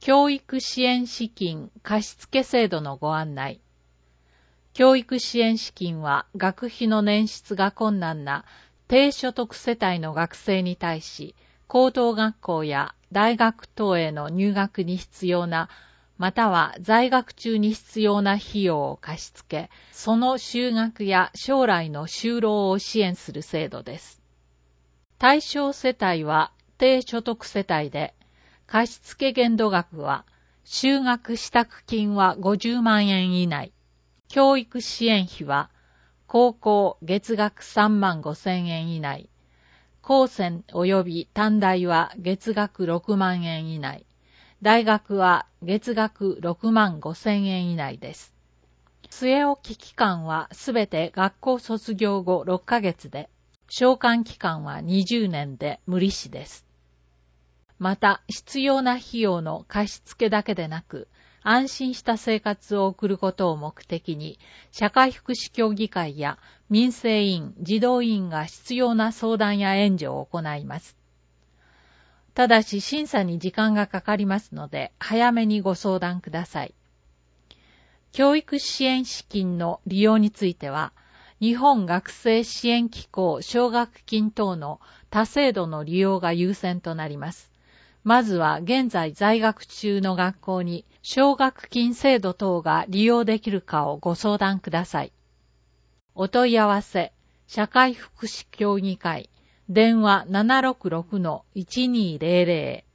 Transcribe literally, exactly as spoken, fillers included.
教育支援資金貸付制度のご案内。教育支援資金は学費の捻出が困難な低所得世帯の学生に対し、高等学校や大学等への入学に必要な、または在学中に必要な費用を貸し付け、その就学や将来の就労を支援する制度です。対象世帯は低所得世帯で、貸付限度額は、就学支度金はごじゅうまんえん以内、教育支援費は、高校月額さんまんごせんえん以内、高専及び短大は月額ろくまんえん以内、大学は月額ろくまんごせんえん以内です。据え置き期間はすべて学校卒業後ろっかげつで、償還期間はにじゅうねんで無利子です。また、必要な費用の貸付だけでなく、安心した生活を送ることを目的に、社会福祉協議会や民生委員、児童委員が必要な相談や援助を行います。ただし審査に時間がかかりますので、早めにご相談ください。教育支援資金の利用については、日本学生支援機構奨学金等の他制度の利用が優先となります。まずは現在在学中の学校に奨学金制度等が利用できるかをご相談ください。お問い合わせ、社会福祉協議会、電話 ななろくろくのいちにーぜろぜろ